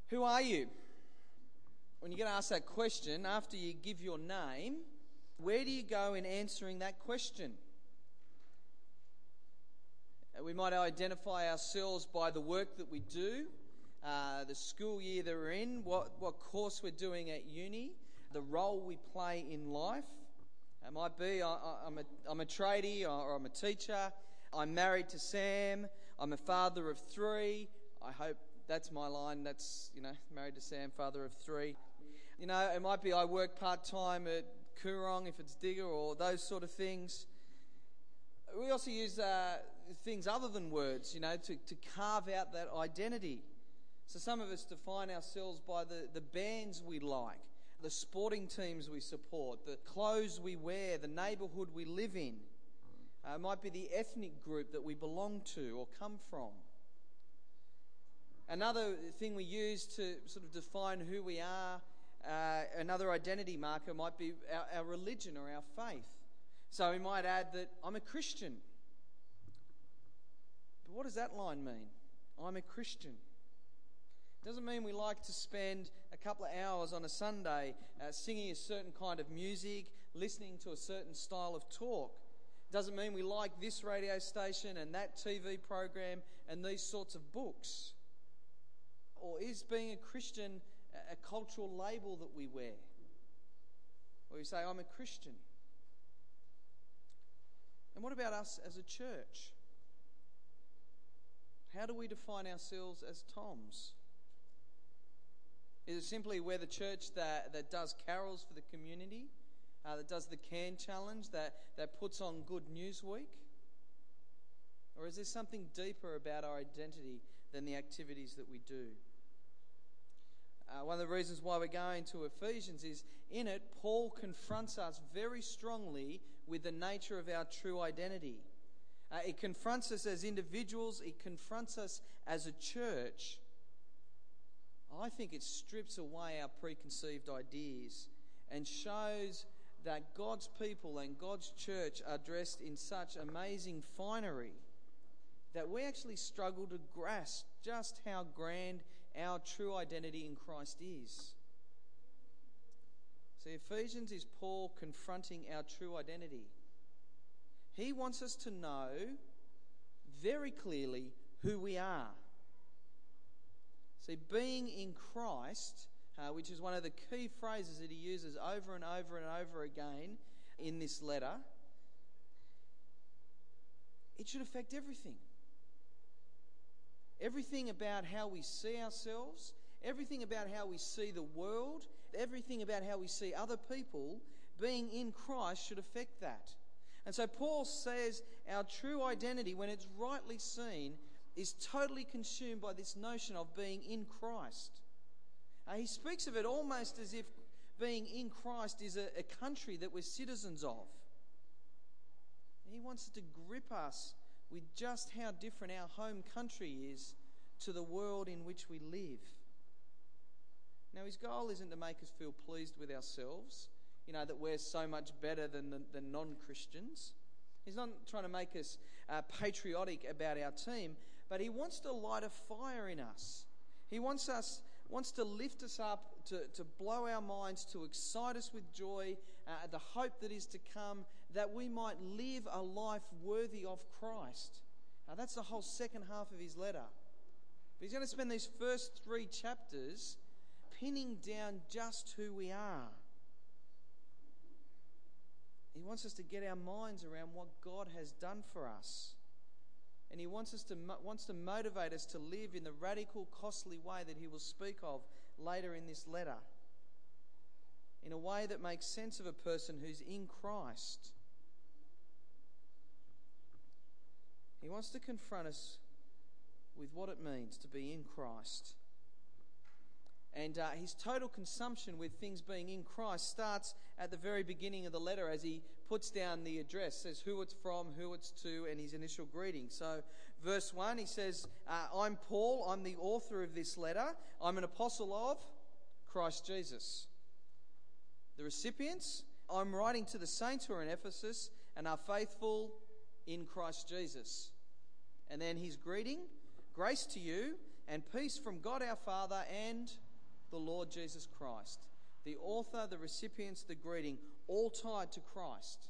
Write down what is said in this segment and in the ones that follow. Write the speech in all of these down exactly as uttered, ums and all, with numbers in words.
Who are you? When you get asked that question, after you give your name, where do you go in answering that question? We might identify ourselves by the work that we do, uh, the school year that we're in, what, what course we're doing at uni, the role we play in life. It might be I, I'm, a, I'm a tradie or I'm a teacher, I'm married to Sam, I'm a father of three. I hope that's my line, that's, you know, married to Sam, father of three. You know, it might be I work part-time at Coorong if it's Digger or those sort of things. We also use uh, things other than words, you know, to, to carve out that identity. So some of us define ourselves by the, the bands we like, the sporting teams we support, the clothes we wear, the neighbourhood we live in. Uh, it might be the ethnic group that we belong to or come from. Another thing we use to sort of define who we are, uh, another identity marker might be our, our religion or our faith. So we might add that I'm a Christian. But what does that line mean? I'm a Christian. It doesn't mean we like to spend a couple of hours on a Sunday uh, singing a certain kind of music, listening to a certain style of talk. It doesn't mean we like this radio station and that T V program and these sorts of books. Or is being a Christian a cultural label that we wear? Where we say, I'm a Christian. And what about us as a church? How do we define ourselves as Toms? Is it simply we're the church that, that does carols for the community, uh, that does the Can Challenge, that, that puts on Good News Week? Or is there something deeper about our identity than the activities that we do? Uh, one of the reasons why we're going to Ephesians is in it, Paul confronts us very strongly with the nature of our true identity. Uh, it confronts us as individuals, it confronts us as a church. I think it strips away our preconceived ideas and shows that God's people and God's church are dressed in such amazing finery that we actually struggle to grasp just how grand our true identity in Christ is. See, Ephesians is Paul confronting our true identity. He wants us to know very clearly who we are. See, being in Christ, uh, which is one of the key phrases that he uses over and over and over again in this letter, it should affect everything. Everything about how we see ourselves, everything about how we see the world, everything about how we see other people, being in Christ should affect that. And so Paul says our true identity, when it's rightly seen, is totally consumed by this notion of being in Christ. Uh, he speaks of it almost as if being in Christ is a, a country that we're citizens of. He wants to grip us with just how different our home country is to the world in which we live. Now, his goal isn't to make us feel pleased with ourselves, you know, that we're so much better than, the, than non-Christians. He's not trying to make us uh, patriotic about our team, but he wants to light a fire in us. He wants us, wants to lift us up, to, to blow our minds, to excite us with joy, uh, the hope that is to come, that we might live a life worthy of Christ. Now, that's the whole second half of his letter. But he's going to spend these first three chapters pinning down just who we are. He wants us to get our minds around what God has done for us. And he wants us to wants to motivate us to live in the radical, costly way that he will speak of later in this letter. In a way that makes sense of a person who's in Christ. He wants to confront us with what it means to be in Christ. And uh, his total consumption with things being in Christ starts at the very beginning of the letter as he puts down the address, says who it's from, who it's to, and his initial greeting. So verse one, he says, uh, I'm Paul, I'm the author of this letter. I'm an apostle of Christ Jesus. The recipients, I'm writing to the saints who are in Ephesus and are faithful in Christ Jesus. And then his greeting, grace to you and peace from God our Father and the Lord Jesus Christ. The author, the recipients, the greeting, all tied to Christ.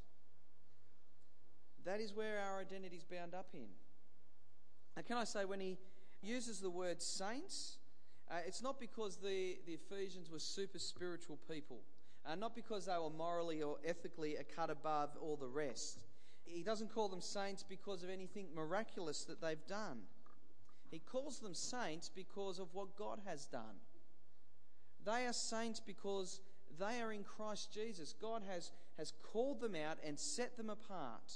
That is where our identity is bound up in. Now, can I say, when he uses the word saints, uh, it's not because the, the Ephesians were super spiritual people, uh, not because they were morally or ethically a cut above all the rest. He doesn't call them saints because of anything miraculous that they've done. He calls them saints because of what God has done. They are saints because they are in Christ Jesus. God has, has called them out and set them apart.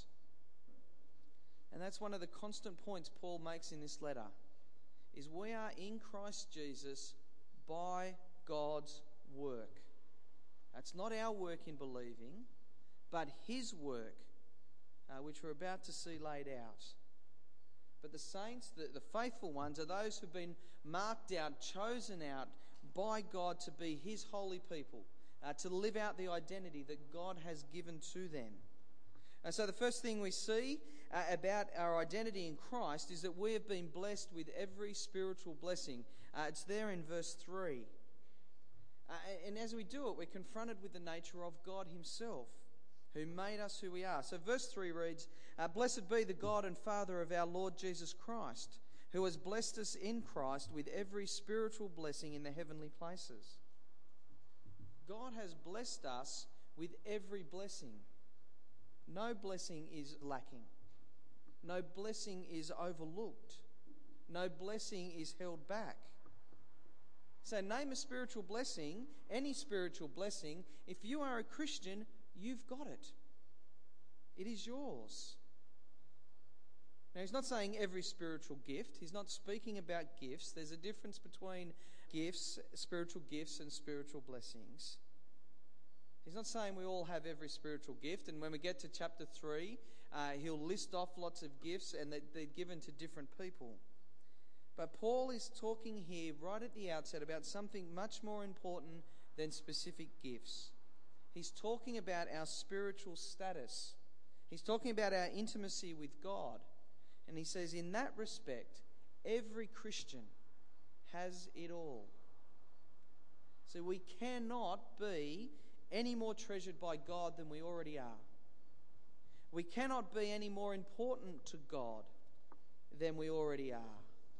And that's one of the constant points Paul makes in this letter, is we are in Christ Jesus by God's work. That's not our work in believing, but his work, uh, which we're about to see laid out. But the saints, the, the faithful ones, are those who've been marked out, chosen out by God to be his holy people, uh, to live out the identity that God has given to them. And so the first thing we see uh, about our identity in Christ is that we have been blessed with every spiritual blessing. Uh, it's there in verse three. Uh, and as we do it, we're confronted with the nature of God himself, who made us who we are. So verse three reads, uh, Blessed be the God and Father of our Lord Jesus Christ, who has blessed us in Christ with every spiritual blessing in the heavenly places. God has blessed us with every blessing. No blessing is lacking. No blessing is overlooked. No blessing is held back. So name a spiritual blessing, any spiritual blessing. If you are a Christian, you've got it. It is yours. Now, he's not saying every spiritual gift. He's not speaking about gifts. There's a difference between gifts, spiritual gifts, and spiritual blessings. He's not saying we all have every spiritual gift, and when we get to chapter three, uh, he'll list off lots of gifts and that they're given to different people. But Paul is talking here right at the outset about something much more important than specific gifts. He's talking about our spiritual status. He's talking about our intimacy with God. And he says, in that respect, every Christian has it all. So we cannot be any more treasured by God than we already are. We cannot be any more important to God than we already are.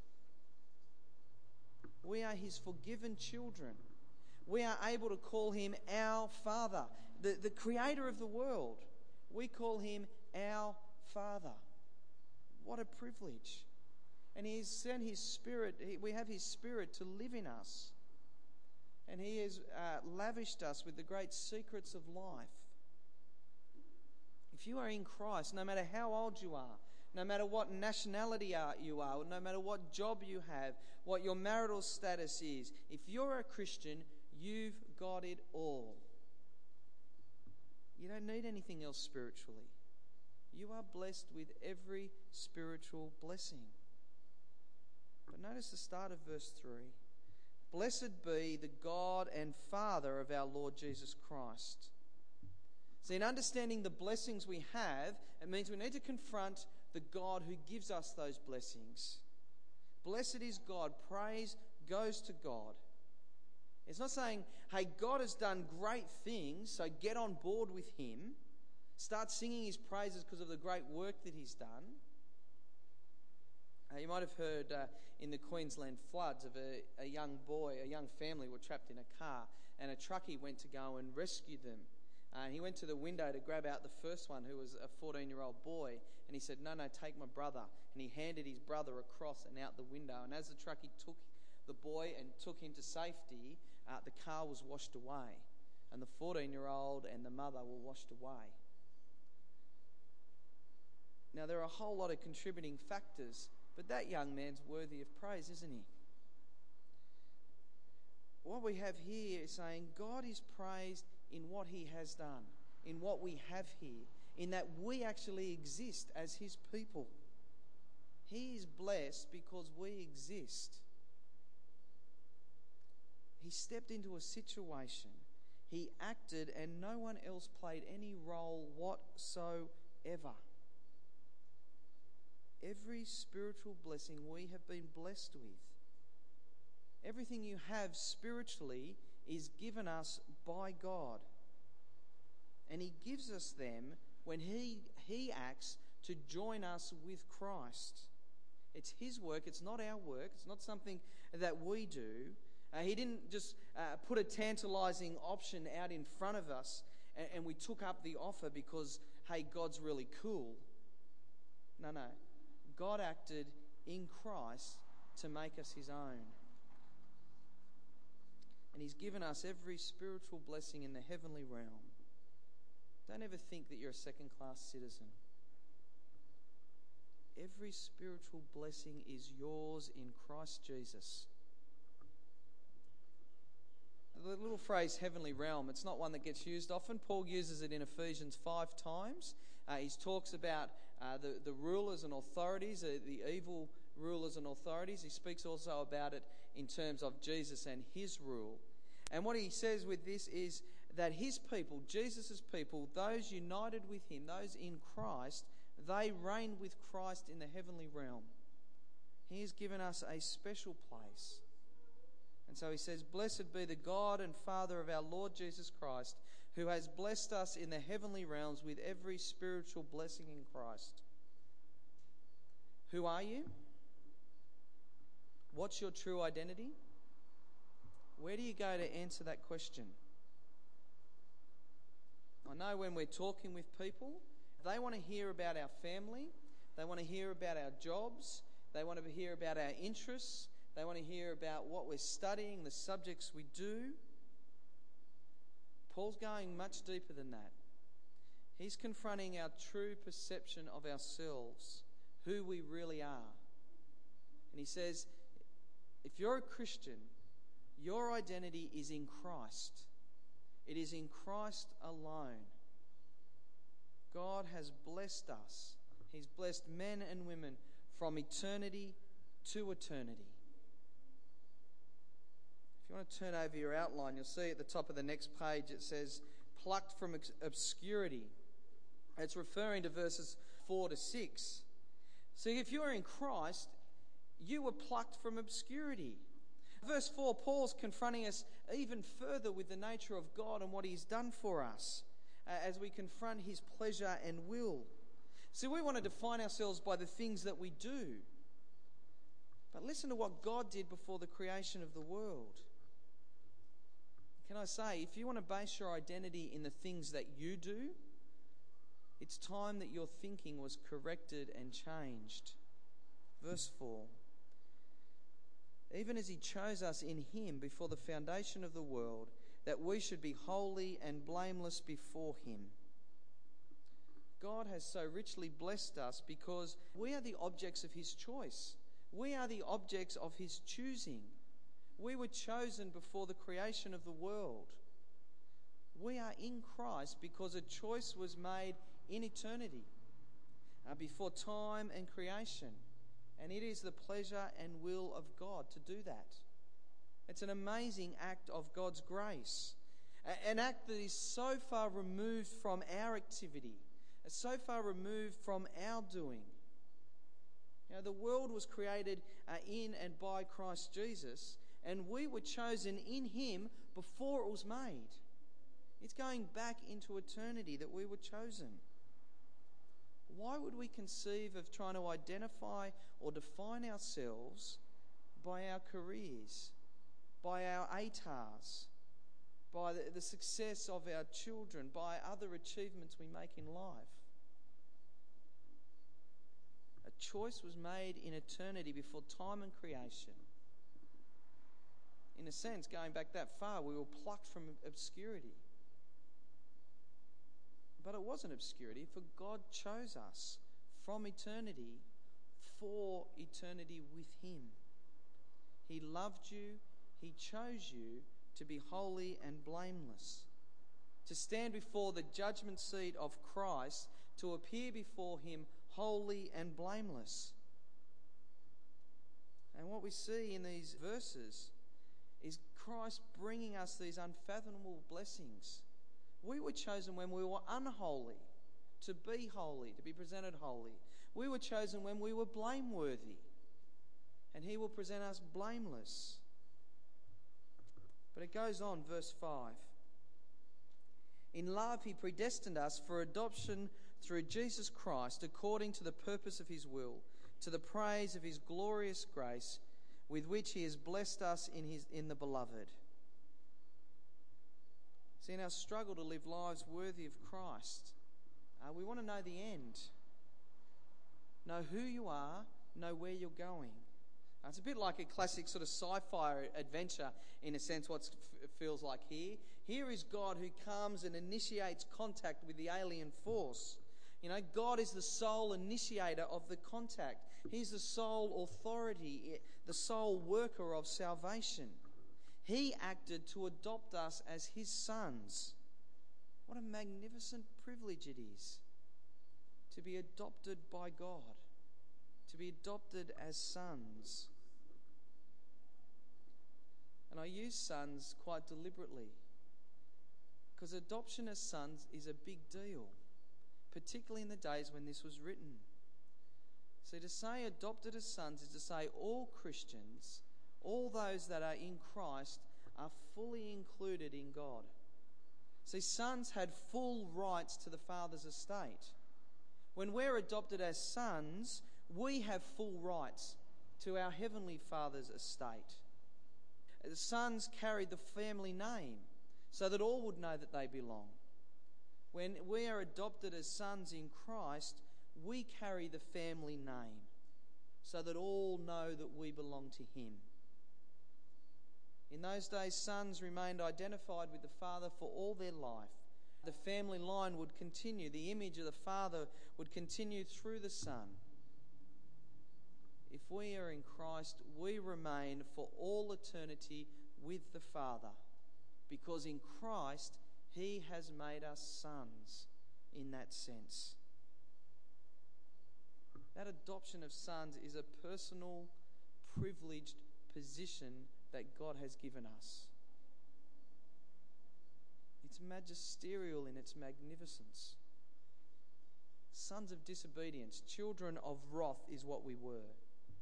We are his forgiven children. We are able to call him our Father, the, the creator of the world. We call him our Father. What a privilege. And he has sent his Spirit, we have his Spirit to live in us. And he has uh, lavished us with the great secrets of life. If you are in Christ, no matter how old you are, no matter what nationality you are, no matter what job you have, what your marital status is, if you're a Christian, you've got it all. You don't need anything else spiritually. You are blessed with every spiritual blessing. But notice the start of verse three. Blessed be the God and Father of our Lord Jesus Christ. See, in understanding the blessings we have, it means we need to confront the God who gives us those blessings. Blessed is God. Praise goes to God. It's not saying, hey, God has done great things, so get on board with him. Start singing his praises because of the great work that he's done. Uh, you might have heard uh, in the Queensland floods of a, a young boy, a young family were trapped in a car, and a truckie went to go and rescue them. Uh, he went to the window to grab out the first one, who was a fourteen-year-old boy, and he said, no, no, take my brother. And he handed his brother across and out the window. And as the truckie took the boy and took him to safety, uh, the car was washed away. And the fourteen-year-old and the mother were washed away. Now, there are a whole lot of contributing factors, but that young man's worthy of praise, isn't he? What we have here is saying God is praised in what he has done, in what we have here, in that we actually exist as his people. He is blessed because we exist. He stepped into a situation. He acted and no one else played any role whatsoever. Every spiritual blessing we have been blessed with Everything you have spiritually is given us by God. And he gives us them when he, he acts to join us with Christ. It's his work, it's not our work, it's not something that we do. Uh, he didn't just uh, put a tantalizing option out in front of us and, and we took up the offer because, hey, God's really cool. No, no. God acted in Christ to make us his own. And he's given us every spiritual blessing in the heavenly realm. Don't ever think that you're a second-class citizen. Every spiritual blessing is yours in Christ Jesus. The little phrase heavenly realm, it's not one that gets used often. Paul uses it in Ephesians five times. Uh, he talks about uh, the, the rulers and authorities, uh, the evil rulers and authorities. He speaks also about it in terms of Jesus and his rule. And what he says with this is that his people, Jesus' people, those united with him, those in Christ, they reign with Christ in the heavenly realm. He has given us a special place. And so he says, "Blessed be the God and Father of our Lord Jesus Christ, who has blessed us in the heavenly realms with every spiritual blessing in Christ." Who are you? What's your true identity? Where do you go to answer that question? I know when we're talking with people, they want to hear about our family, they want to hear about our jobs, they want to hear about our interests, they want to hear about what we're studying, the subjects we do. Paul's going much deeper than that. He's confronting our true perception of ourselves, who we really are. And he says, if you're a Christian, your identity is in Christ. It is in Christ alone. God has blessed us. He's blessed men and women from eternity to eternity. If you want to turn over your outline, you'll see at the top of the next page it says, plucked from obscurity. It's referring to verses four to six. See, if you're in Christ, you were plucked from obscurity. Verse four, Paul's confronting us even further with the nature of God and what he's done for us uh, as we confront his pleasure and will. See, we want to define ourselves by the things that we do. But listen to what God did before the creation of the world. Can I say, if you want to base your identity in the things that you do, it's time that your thinking was corrected and changed. Verse four. Even as he chose us in him before the foundation of the world, that we should be holy and blameless before him. God has so richly blessed us because we are the objects of his choice. We are the objects of his choosing. We were chosen before the creation of the world. We are in Christ because a choice was made in eternity, uh, before time and creation. And it is the pleasure and will of God to do that. It's an amazing act of God's grace. An act that is so far removed from our activity, so far removed from our doing. You know, the world was created uh, in and by Christ Jesus, and we were chosen in him before it was made. It's going back into eternity that we were chosen. Why would we conceive of trying to identify or define ourselves by our careers, by our A T A Rs, by the, the success of our children, by other achievements we make in life? A choice was made in eternity before time and creation. In a sense, going back that far, we were plucked from obscurity. But it wasn't obscurity, for God chose us from eternity for eternity with him. He loved you, he chose you to be holy and blameless, to stand before the judgment seat of Christ, to appear before him holy and blameless. And what we see in these verses is Christ bringing us these unfathomable blessings. We were chosen when we were unholy, to be holy, to be presented holy. We were chosen when we were blameworthy, and he will present us blameless. But it goes on, verse five. In love he predestined us for adoption through Jesus Christ, according to the purpose of his will, to the praise of his glorious grace, with which he has blessed us in his in the beloved. See, in our struggle to live lives worthy of Christ, uh, we want to know the end. Know who you are, know where you're going. Uh, it's a bit like a classic sort of sci-fi adventure, in a sense, what it feels like here. Here is God who comes and initiates contact with the alien force. You know, God is the sole initiator of the contact. He's the sole authority, the sole worker of salvation. He acted to adopt us as his sons. What a magnificent privilege it is to be adopted by God, to be adopted as sons. And I use sons quite deliberately because adoption as sons is a big deal, particularly in the days when this was written. See, to say adopted as sons is to say all Christians, all those that are in Christ, are fully included in God. See, sons had full rights to the Father's estate. When we're adopted as sons, we have full rights to our Heavenly Father's estate. The sons carried the family name so that all would know that they belong. When we are adopted as sons in Christ, we carry the family name so that all know that we belong to him. In those days, sons remained identified with the Father for all their life. The family line would continue. The image of the Father would continue through the Son. If we are in Christ, we remain for all eternity with the Father, because in Christ he has made us sons in that sense. That adoption of sons is a personal, privileged position that God has given us. It's magisterial in its magnificence. Sons of disobedience, children of wrath is what we were.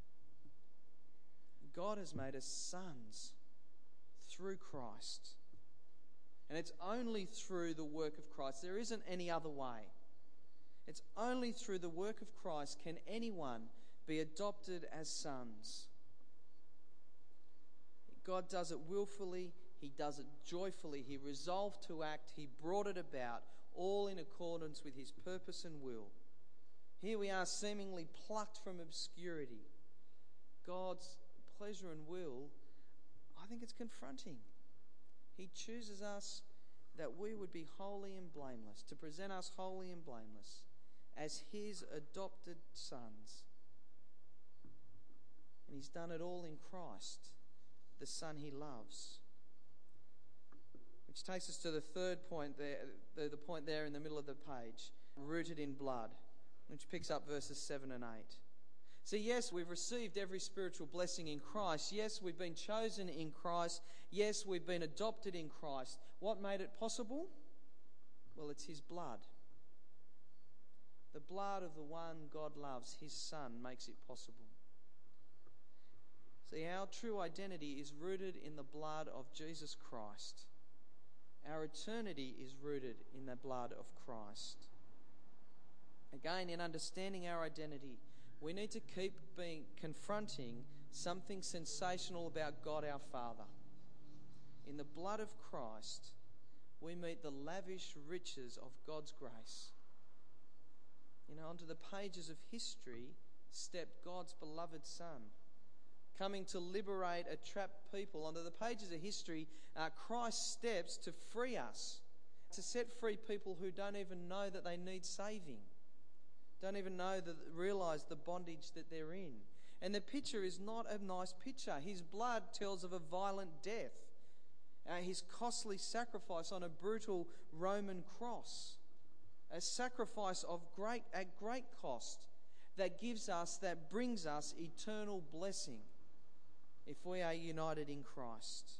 God has made us sons through Christ. And it's only through the work of Christ. There isn't any other way. It's only through the work of Christ can anyone be adopted as sons. God does it willfully. He does it joyfully. He resolved to act. He brought it about, all in accordance with his purpose and will. Here we are, seemingly plucked from obscurity. God's pleasure and will, I think it's confronting. He chooses us that we would be holy and blameless, to present us holy and blameless as his adopted sons. And he's done it all in Christ, the Son he loves. Which takes us to the third point there, the, the point there in the middle of the page, rooted in blood, which picks up verses seven and eight. See, yes, we've received every spiritual blessing in Christ. Yes, we've been chosen in Christ. Yes, we've been adopted in Christ. What made it possible? Well, it's his blood. The blood of the one God loves, his Son, makes it possible. See, our true identity is rooted in the blood of Jesus Christ. Our eternity is rooted in the blood of Christ. Again, in understanding our identity, we need to keep being confronting something sensational about God our Father. In the blood of Christ, we meet the lavish riches of God's grace. You know, onto the pages of history stepped God's beloved Son, coming to liberate a trapped people. Onto the pages of history, uh, Christ steps to free us, to set free people who don't even know that they need saving. Don't even know, that realise the bondage that they're in. And the picture is not a nice picture. His blood tells of a violent death. Uh, his costly sacrifice on a brutal Roman cross. A sacrifice of great, at great cost that gives us, that brings us eternal blessing if we are united in Christ.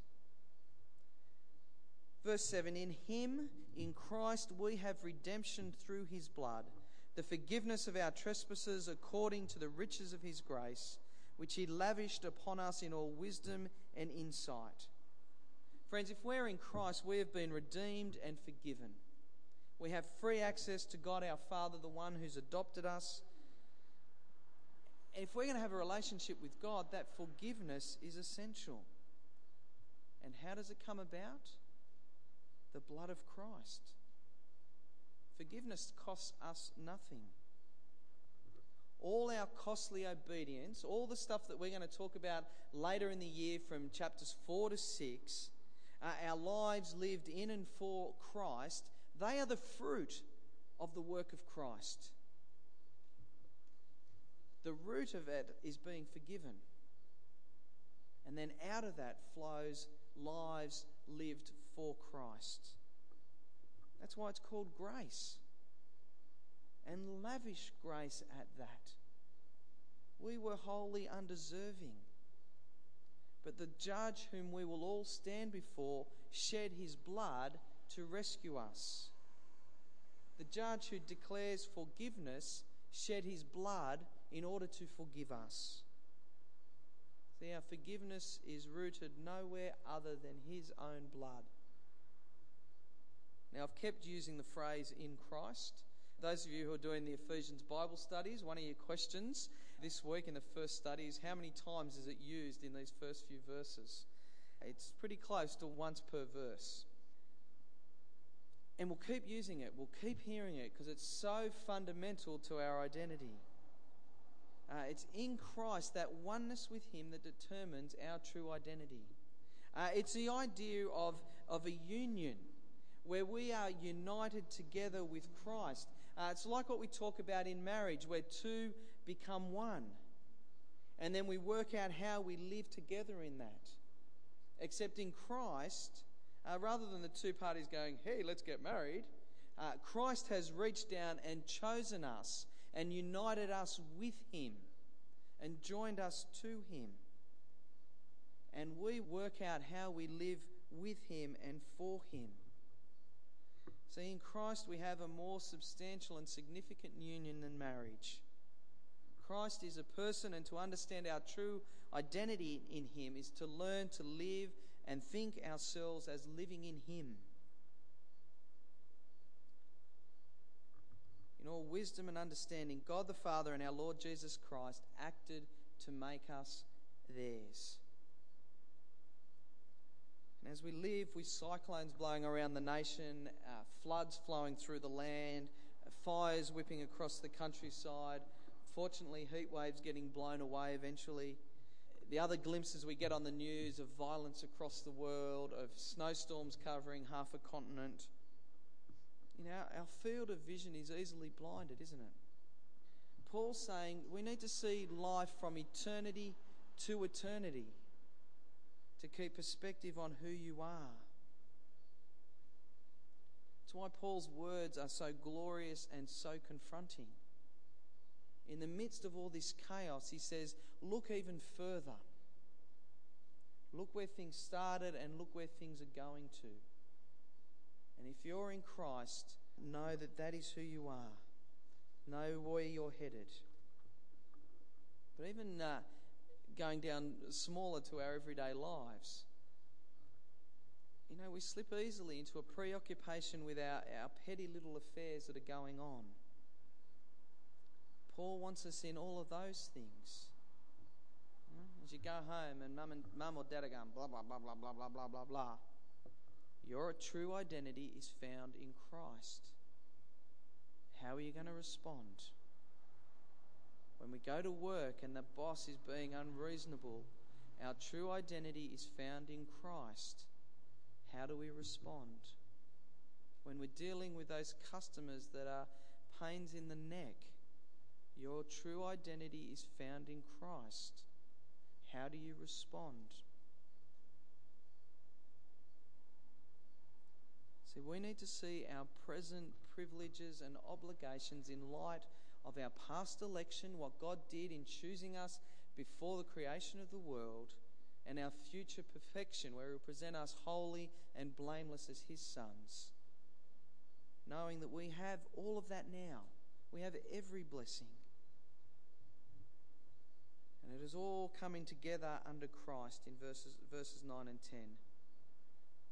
Verse seven, in him, in Christ, we have redemption through his blood, the forgiveness of our trespasses according to the riches of his grace, which he lavished upon us in all wisdom and insight. Friends, if we're in Christ, we have been redeemed and forgiven. We have free access to God our Father, the one who's adopted us. And if we're going to have a relationship with God, that forgiveness is essential. And how does it come about? The blood of Christ. Forgiveness costs us nothing. All our costly obedience, all the stuff that we're going to talk about later in the year from chapters four to six, uh, our lives lived in and for Christ, they are the fruit of the work of Christ. The root of it is being forgiven. And then out of that flows lives lived for Christ. That's why it's called grace. And lavish grace at that. We were wholly undeserving. But the judge whom we will all stand before shed his blood to rescue us. The judge who declares forgiveness shed his blood in order to forgive us. See, our forgiveness is rooted nowhere other than his own blood. Now, I've kept using the phrase "in Christ." Those of you who are doing the Ephesians Bible studies, one of your questions this week in the first study is how many times is it used in these first few verses? It's pretty close to once per verse. And we'll keep using it, we'll keep hearing it, because it's so fundamental to our identity. Uh, it's in Christ, that oneness with him, that determines our true identity. Uh, it's the idea of, of a union where we are united together with Christ. Uh, it's like what we talk about in marriage, where two become one. And then we work out how we live together in that. Except in Christ, uh, rather than the two parties going, "Hey, let's get married," uh, Christ has reached down and chosen us and united us with him and joined us to him. And we work out how we live with him and for him. See, in Christ we have a more substantial and significant union than marriage. Christ is a person, and to understand our true identity in him is to learn to live and think ourselves as living in him. In all wisdom and understanding, God the Father and our Lord Jesus Christ acted to make us theirs. And as we live with cyclones blowing around the nation, uh, floods flowing through the land, uh, fires whipping across the countryside, fortunately heat waves getting blown away eventually, the other glimpses we get on the news of violence across the world, of snowstorms covering half a continent, you know, our field of vision is easily blinded, isn't it? Paul's saying we need to see life from eternity to eternity to keep perspective on who you are. That's why Paul's words are so glorious and so confronting. In the midst of all this chaos, he says, look even further. Look where things started and look where things are going to. And if you're in Christ, know that that is who you are. Know where you're headed. But even uh, going down smaller to our everyday lives, you know, we slip easily into a preoccupation with our, our petty little affairs that are going on. Paul wants us in all of those things. You know, as you go home and mum and mum or dad are going blah, blah, blah, blah, blah, blah, blah, blah, blah. Your true identity is found in Christ. How are you going to respond? When we go to work and the boss is being unreasonable, our true identity is found in Christ. How do we respond? When we're dealing with those customers that are pains in the neck, your true identity is found in Christ. How do you respond? See, we need to see our present privileges and obligations in light of our past election, what God did in choosing us before the creation of the world, and our future perfection, where He will present us holy and blameless as His sons. Knowing that we have all of that now. We have every blessing. And it is all coming together under Christ in verses, verses nine and ten.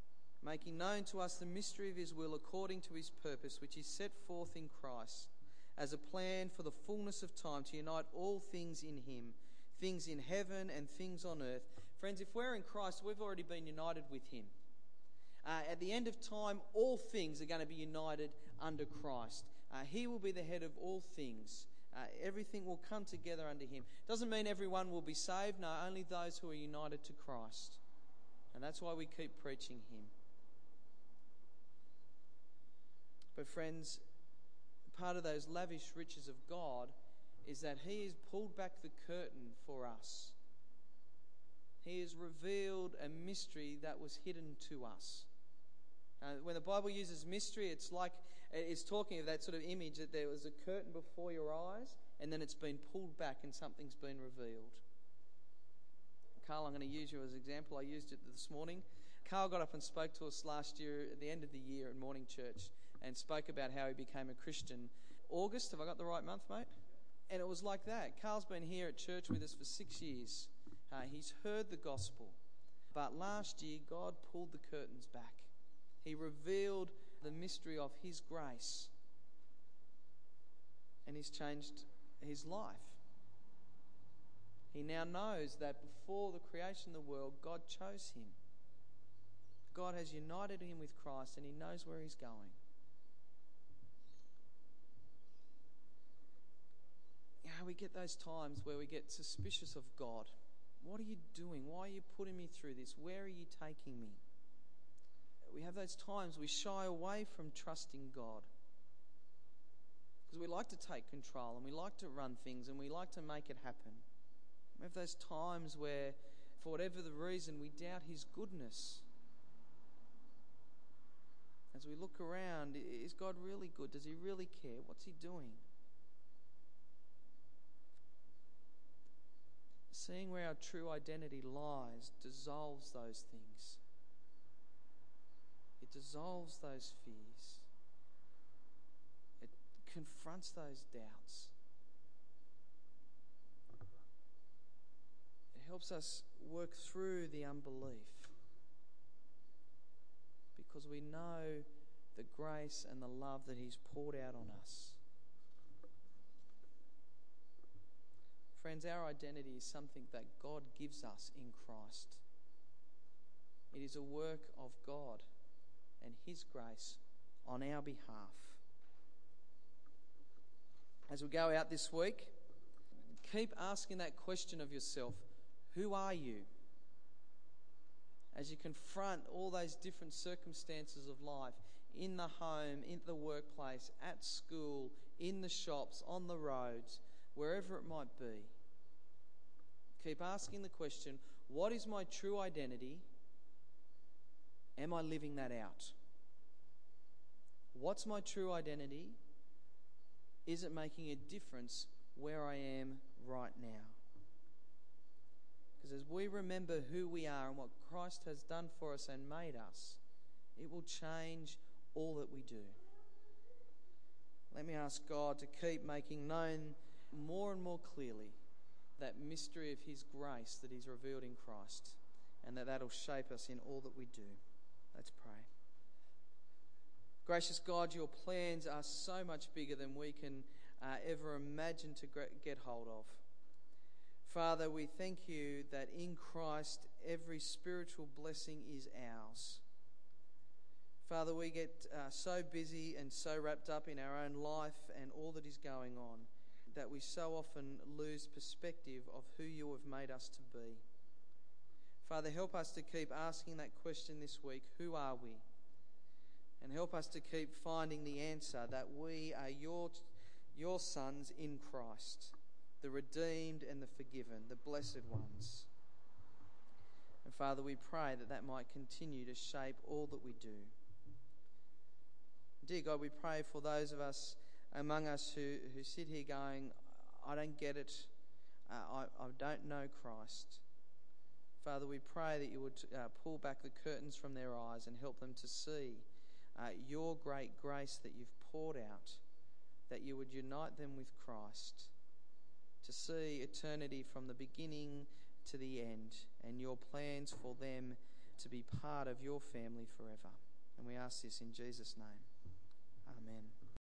making known to us the mystery of his will according to his purpose, which he set forth in Christ, as a plan for the fullness of time to unite all things in him, things in heaven and things on earth. Friends, if we're in Christ, we've already been united with him. Uh, at the end of time, all things are going to be united under Christ. Uh, he will be the head of all things. Uh, everything will come together under him. Doesn't mean everyone will be saved. No, only those who are united to Christ. And that's why we keep preaching him. But friends, part of those lavish riches of God is that he has pulled back the curtain for us. He has revealed a mystery that was hidden to us. Uh, when the Bible uses mystery, it's like it's talking of that sort of image that there was a curtain before your eyes and then it's been pulled back and something's been revealed. Carl, I'm going to use you as an example. I used it this morning. Carl got up and spoke to us last year at the end of the year at Morning Church and spoke about how he became a Christian. August, have I got the right month, mate? And it was like that. Carl's been here at church with us for six years. Uh, he's heard the gospel. But last year, God pulled the curtains back. He revealed the mystery of his grace. And he's changed his life. He now knows that before the creation of the world, God chose him. God has united him with Christ and he knows where he's going. You know, we get those times where we get suspicious of God. What are you doing? Why are you putting me through this? Where are you taking me? We have those times we shy away from trusting God because we like to take control and we like to run things and we like to make it happen. We have those times where, for whatever the reason, we doubt his goodness. As we look around, is God really good? Does he really care? What's he doing? Seeing where our true identity lies dissolves those things. It dissolves those fears. It confronts those doubts. It helps us work through the unbelief because we know the grace and the love that he's poured out on us. Friends, our identity is something that God gives us in Christ. It is a work of God and his grace on our behalf. As we go out this week, keep asking that question of yourself, who are you? As you confront all those different circumstances of life, in the home, in the workplace, at school, in the shops, on the roads, wherever it might be, keep asking the question, what is my true identity? Am I living that out? What's my true identity? Is it making a difference where I am right now? Because as we remember who we are and what Christ has done for us and made us, it will change all that we do. Let me ask God to keep making known more and more clearly that mystery of his grace that he's revealed in Christ, and that that'll shape us in all that we do. Let's pray. Gracious God, your plans are so much bigger than we can uh, ever imagine to get hold of. Father, we thank you that in Christ every spiritual blessing is ours. Father, we get uh, so busy and so wrapped up in our own life and all that is going on that we so often lose perspective of who you have made us to be. Father, help us to keep asking that question this week, who are we? And help us to keep finding the answer that we are your, your sons in Christ, the redeemed and the forgiven, the blessed ones. And Father, we pray that that might continue to shape all that we do. Dear God, we pray for those of us among us who, who sit here going, I don't get it, uh, I, I don't know Christ. Father, we pray that you would uh, pull back the curtains from their eyes and help them to see uh, your great grace that you've poured out, that you would unite them with Christ, to see eternity from the beginning to the end and your plans for them to be part of your family forever. And we ask this in Jesus' name. Amen.